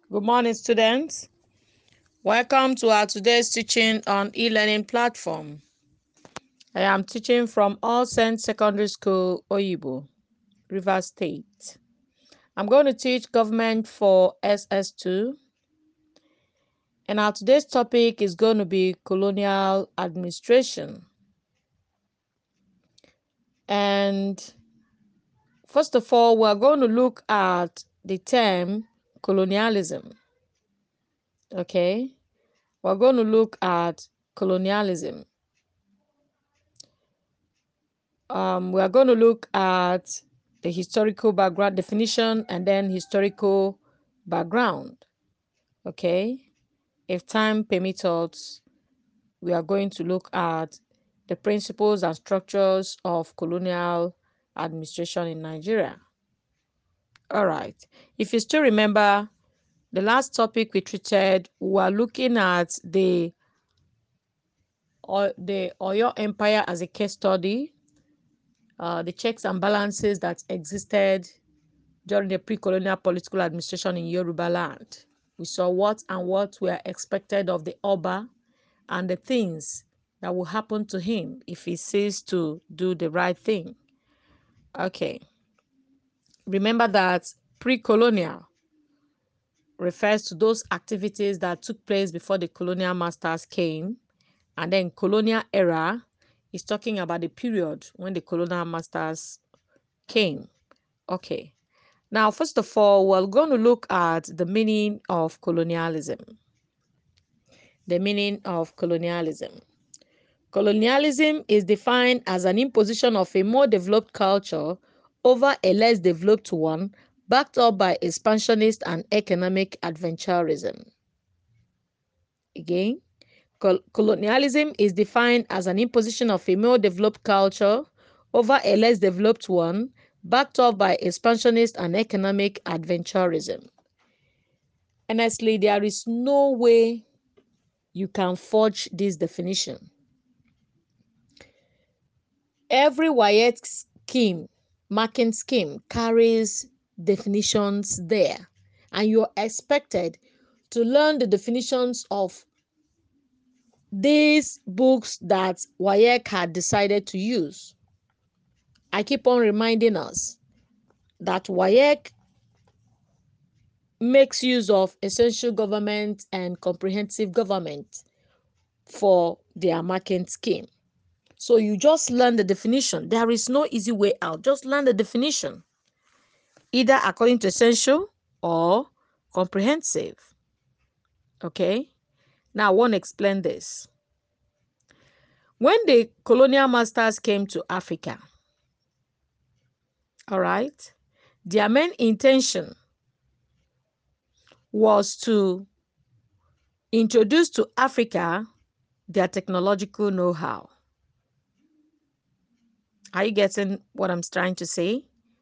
Good morning, students. Welcome to our today's teaching on e-learning platform. I am teaching from All Saints Secondary School, Oyibo, Rivers State. I'm going to teach government for SS2, and our today's topic is going to be colonial administration. And first of all, we're going to look at the term colonialism. Okay, we're going to look at colonialism. We are going to look at the historical background definition and then historical background. Okay, if time permits us, we are going to look at the principles and structures of colonial administration in Nigeria. All right, if you still remember the last topic we treated, we were looking at the Oyo Empire as a case study, the checks and balances that existed during the pre-colonial political administration in Yoruba land. We saw what were expected of the Oba and the things that will happen to him if he ceases to do the right thing. Okay. Remember that pre-colonial refers to those activities that took place before the colonial masters came, and then colonial era is talking about the period when the colonial masters came. Okay. Now, first of all, we're going to look at the meaning of colonialism. The meaning of colonialism. Colonialism is defined as an imposition of a more developed culture over a less developed one, backed up by expansionist and economic adventurism. Again, colonialism is defined as an imposition of a more developed culture over a less developed one, backed up by expansionist and economic adventurism. Honestly, there is no way you can forge this definition. Every WAEC scheme, marking scheme, carries definitions there, and you're expected to learn the definitions of these books that WAEC had decided to use. I keep on reminding us that WAEC makes use of essential government and comprehensive government for their marking scheme. So you just learn the definition. There is no easy way out. Just learn the definition, either according to essential or comprehensive. Okay? Now I want to explain this. When the colonial masters came to Africa, all right, their main intention was to introduce to Africa their technological know-how. Are you getting what I'm trying to say?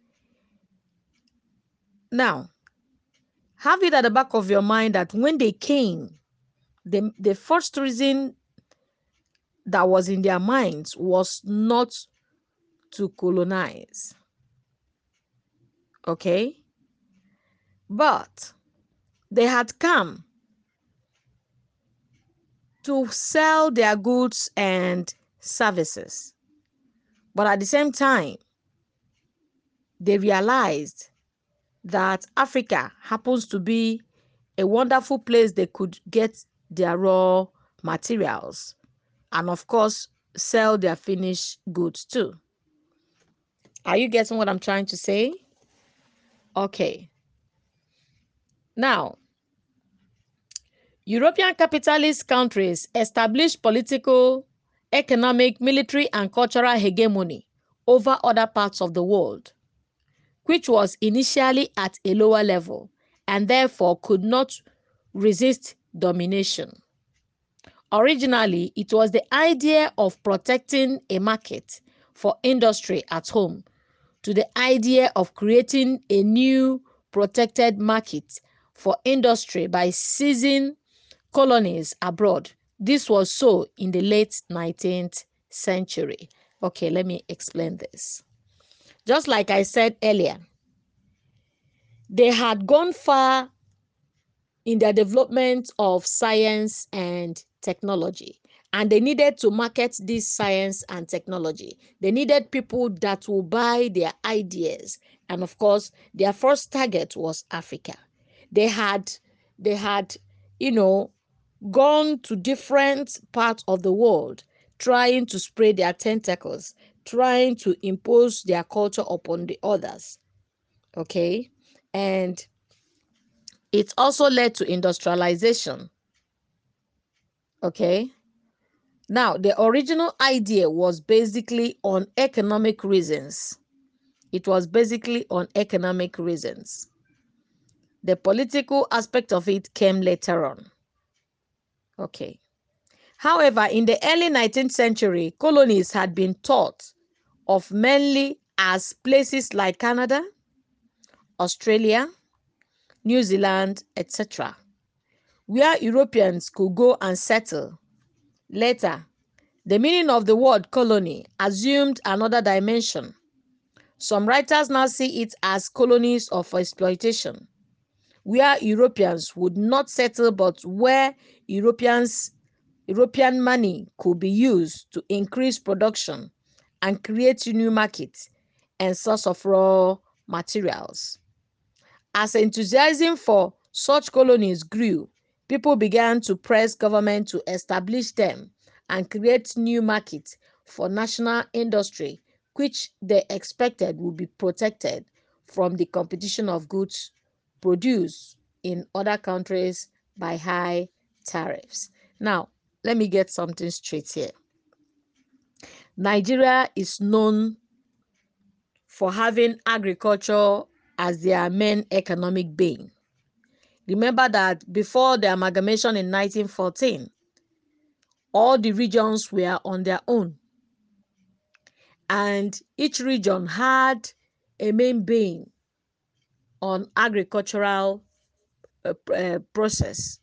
Now, have it at the back of your mind that when they came, the first reason that was in their minds was not to colonize. Okay? But they had come to sell their goods and services. But at the same time, they realized that Africa happens to be a wonderful place they could get their raw materials and, of course, sell their finished goods too. Are you getting what I'm trying to say? Okay. Now, European capitalist countries established political, economic, military, and cultural hegemony over other parts of the world, which was initially at a lower level and therefore could not resist domination. Originally, it was the idea of protecting a market for industry at home to the idea of creating a new protected market for industry by seizing colonies abroad. This was so in the late 19th century. Okay, let me explain this. Just like I said earlier, they had gone far in their development of science and technology. And they needed to market this science and technology. They needed people that will buy their ideas. And of course, their first target was Africa. They had, they had, you know, gone to different parts of the world, trying to spread their tentacles, trying to impose their culture upon the others. Okay. And it also led to industrialization. Okay. Now, the original idea was basically on economic reasons. It was basically on economic reasons. The political aspect of it came later on. Okay. However, in the early 19th century, colonies had been thought of mainly as places like Canada, Australia, New Zealand, etc., where Europeans could go and settle. Later, the meaning of the word colony assumed another dimension. Some writers now see it as colonies of exploitation, where Europeans would not settle but where European money could be used to increase production and create new markets and source of raw materials. As enthusiasm for such colonies grew, people began to press government to establish them and create new markets for national industry, which they expected would be protected from the competition of goods produced in other countries by high tariffs. Now, let me get something straight here. Nigeria is known for having agriculture as their main economic bane. Remember that before the amalgamation in 1914, all the regions were on their own, and each region had a main being on agricultural process.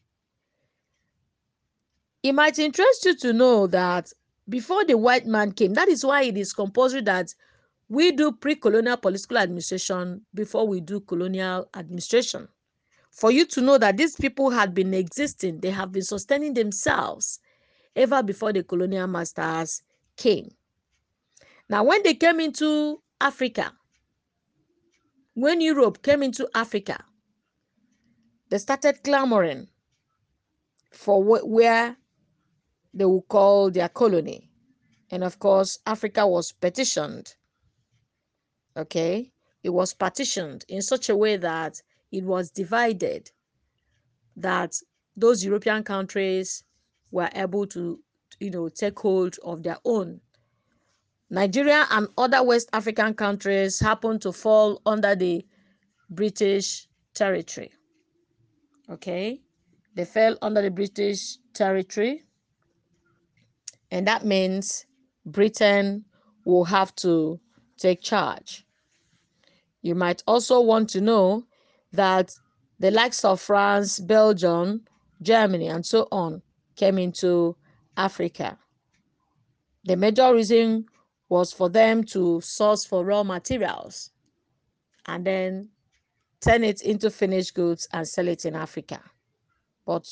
It might interest you to know that before the white man came, that is why it is compulsory that we do pre-colonial political administration before we do colonial administration. For you to know that these people had been existing, they have been sustaining themselves ever before the colonial masters came. Now, when they came into Africa, when Europe came into Africa, they started clamoring for where they would call their colony. And of course, Africa was petitioned. Okay? It was partitioned in such a way that it was divided, that those European countries were able to, take hold of their own. Nigeria and other West African countries happened to fall under the British territory. Okay? They fell under the British territory, and that means Britain will have to take charge. You might also want to know that the likes of France, Belgium, Germany, and so on came into Africa. The major reason was for them to source for raw materials and then turn it into finished goods and sell it in Africa. But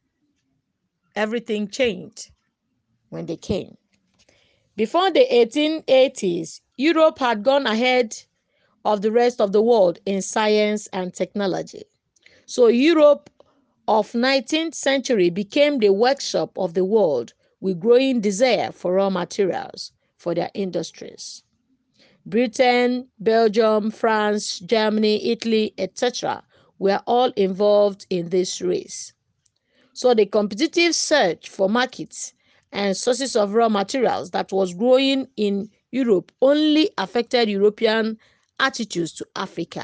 everything changed when they came. Before the 1880s, Europe had gone ahead of the rest of the world in science and technology. So Europe of 19th century became the workshop of the world with growing desire for raw materials for their industries. Britain, Belgium, France, Germany, Italy, etc. were all involved in this race. So the competitive search for markets and sources of raw materials that was growing in Europe only affected European attitudes to Africa.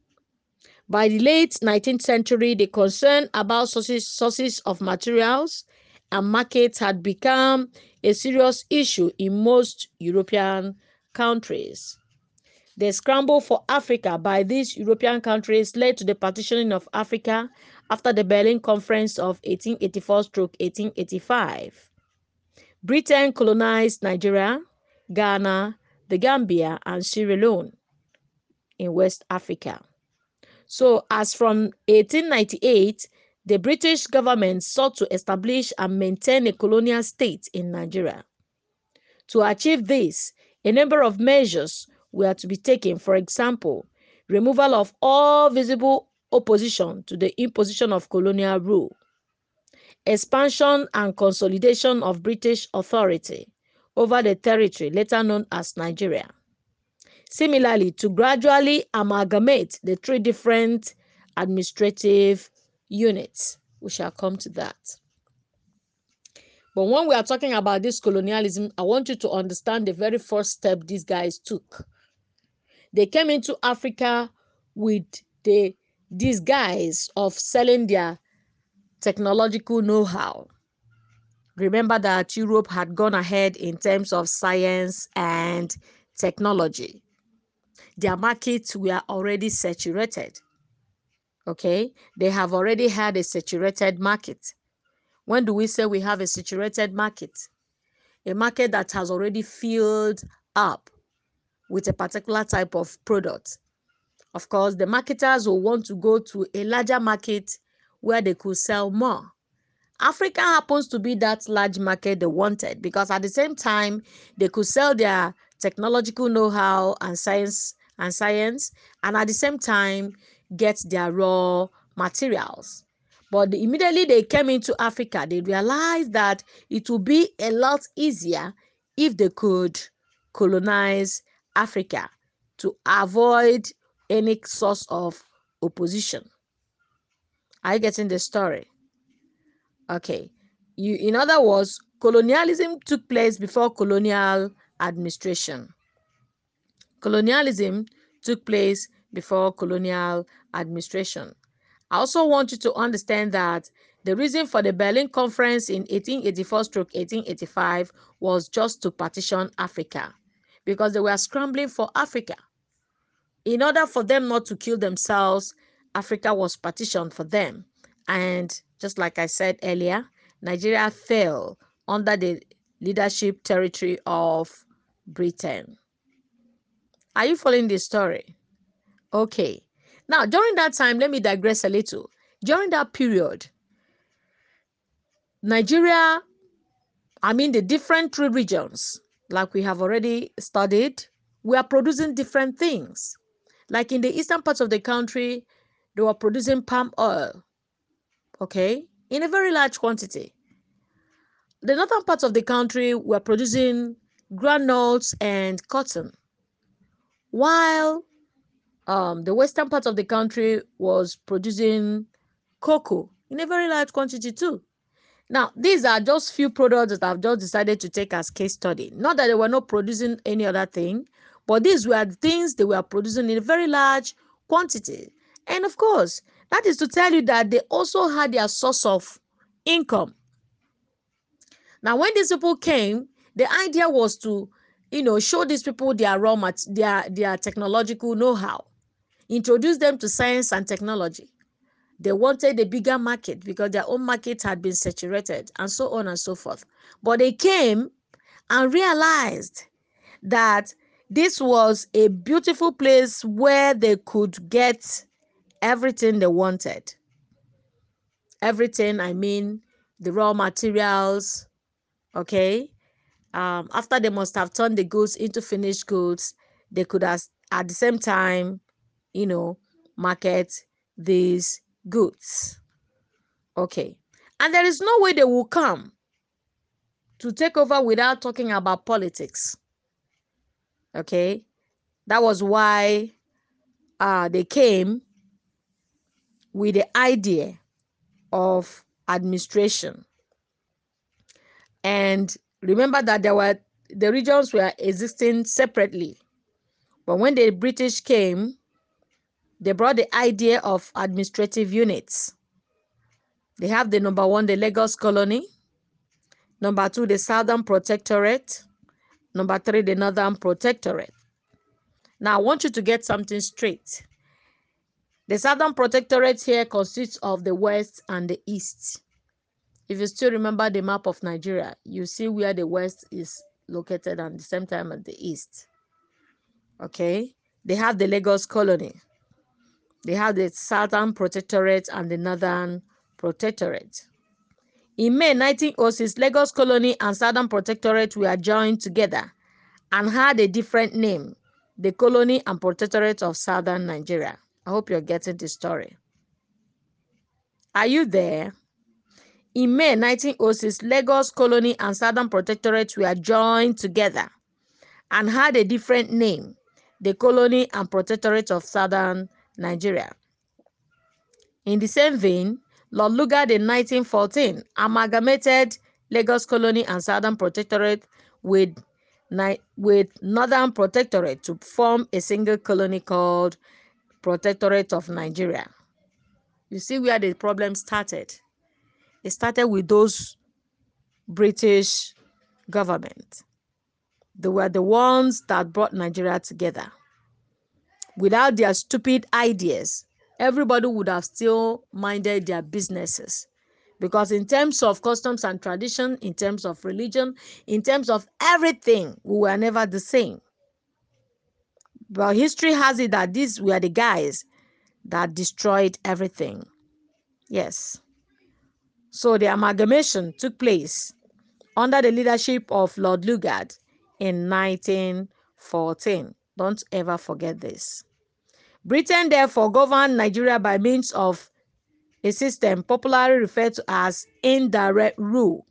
By the late 19th century, the concern about sources of materials and markets had become a serious issue in most European countries. The scramble for Africa by these European countries led to the partitioning of Africa after the Berlin Conference of 1884-1885. Britain colonized Nigeria, Ghana, the Gambia, and Sierra Leone in West Africa. So as from 1898, the British government sought to establish and maintain a colonial state in Nigeria. To achieve this, a number of measures were to be taken. For example, removal of all visible opposition to the imposition of colonial rule, expansion and consolidation of British authority over the territory later known as Nigeria. Similarly, to gradually amalgamate the three different administrative units. We shall come to that. But when we are talking about this colonialism, I want you to understand the very first step these guys took. They came into Africa with the disguise of selling their technological know-how. Remember that Europe had gone ahead in terms of science and technology. Their markets were already saturated. Okay, they have already had a saturated market. When do we say we have a saturated market? A market that has already filled up with a particular type of product. Of course, the marketers will want to go to a larger market where they could sell more. Africa happens to be that large market they wanted, because at the same time, they could sell their technological know-how and science, and at the same time, get their raw materials. But immediately they came into Africa, they realized that it would be a lot easier if they could colonize Africa to avoid any source of opposition. Are you getting the story? Okay. In other words, colonialism took place before colonial administration. Colonialism took place before colonial administration. I also want you to understand that the reason for the Berlin Conference in 1884-1885 was just to partition Africa, because they were scrambling for Africa. In order for them not to kill themselves, Africa was partitioned for them. And just like I said earlier, Nigeria fell under the leadership territory of Britain. Are you following this story? Okay. Now, during that time, let me digress a little. During that period, Nigeria, the different three regions, like we have already studied, we are producing different things. Like in the eastern parts of the country, they were producing palm oil, okay, in a very large quantity. The northern parts of the country were producing granules and cotton, while the western part of the country was producing cocoa in a very large quantity too. Now, these are just few products that I've just decided to take as case study. Not that they were not producing any other thing, but these were the things they were producing in a very large quantity. And of course, that is to tell you that they also had their source of income. Now, when these people came, the idea was to, show these people their their technological know-how, introduce them to science and technology. They wanted a bigger market because their own market had been saturated, and so on and so forth. But they came and realized that this was a beautiful place where they could get everything they wanted. Everything, the raw materials, okay? After they must have turned the goods into finished goods, they could at the same time, market these goods. Okay. And there is no way they will come to take over without talking about politics. Okay. That was why they came with the idea of administration. And remember that the regions were existing separately. But when the British came, they brought the idea of administrative units. They have the number one, the Lagos Colony. Number two, the Southern Protectorate. Number three, the Northern Protectorate. Now, I want you to get something straight. The Southern Protectorate here consists of the West and the East. If you still remember the map of Nigeria, you see where the West is located at the same time as the East. Okay? They have the Lagos Colony. They have the Southern Protectorate and the Northern Protectorate. In May 1906, Lagos Colony and Southern Protectorate were joined together and had a different name, the Colony and Protectorate of Southern Nigeria. I hope you're getting the story. Are you there? In May 1906, Lagos Colony and Southern Protectorate were joined together and had a different name, the Colony and Protectorate of Southern Nigeria. In the same vein, Lord Lugard in 1914 amalgamated Lagos Colony and Southern Protectorate with Northern Protectorate to form a single colony called Protectorate of Nigeria. You see where the problem started. It started with those British government. They were the ones that brought Nigeria together. Without their stupid ideas, everybody would have still minded their businesses. Because in terms of customs and tradition, in terms of religion, in terms of everything, we were never the same. But history has it that these were the guys that destroyed everything. Yes. So the amalgamation took place under the leadership of Lord Lugard in 1914. Don't ever forget this. Britain therefore governed Nigeria by means of a system popularly referred to as indirect rule.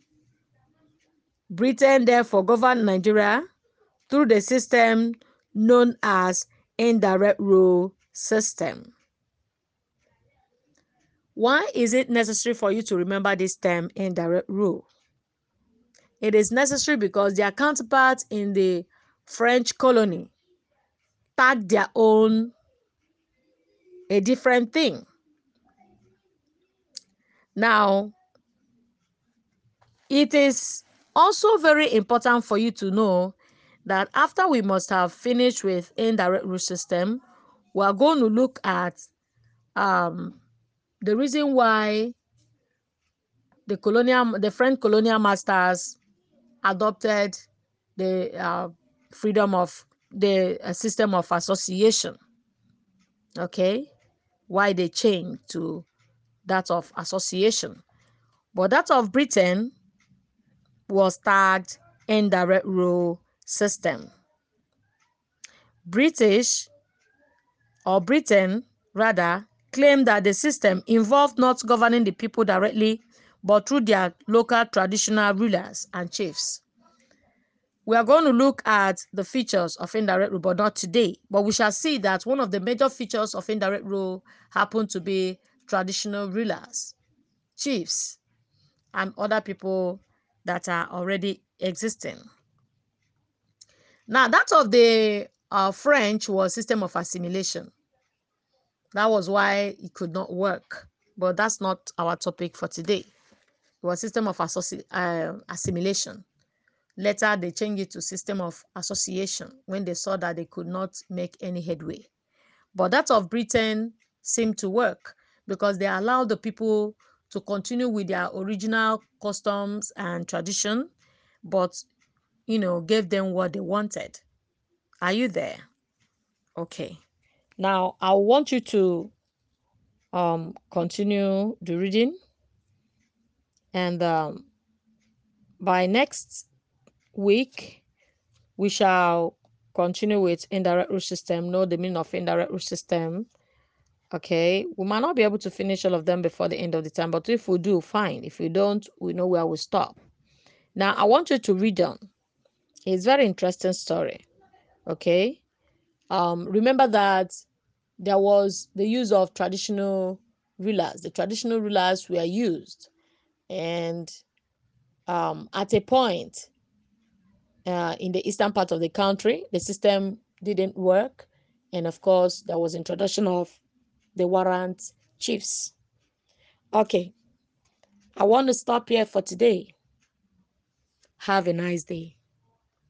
Britain therefore governed Nigeria through the system known as indirect rule system. Why is it necessary for you to remember this term indirect rule? It is necessary because their counterparts in the French colony tagged their own a different thing. Now, it is also very important for you to know that after we must have finished with indirect rule system, we are going to look at the reason why the French colonial masters adopted the freedom of the system of association. Okay, why they changed to that of association, but that of Britain was tagged indirect rule system. Britain rather claimed that the system involved not governing the people directly, but through their local traditional rulers and chiefs. We are going to look at the features of indirect rule, but not today. But we shall see that one of the major features of indirect rule happened to be traditional rulers, chiefs, and other people that are already existing. Now, that of the French was system of assimilation. That was why it could not work. But that's not our topic for today. It was system of assimilation. Later, they changed it to system of association when they saw that they could not make any headway. But that of Britain seemed to work because they allowed the people to continue with their original customs and tradition, but, gave them what they wanted. Are you there? Okay. Now, I want you to continue the reading, and by next week we shall continue with indirect rule system, know the meaning of indirect rule system. Okay, we might not be able to finish all of them before the end of the time, but if we do, fine. If we don't, we know where we stop. Now, I want you to read on. It's a very interesting story. Okay, remember that there was the use of traditional rulers. The traditional rulers were used, and at a point in the eastern part of the country, the system didn't work, and of course, there was introduction of the warrant chiefs. Okay, I want to stop here for today. Have a nice day.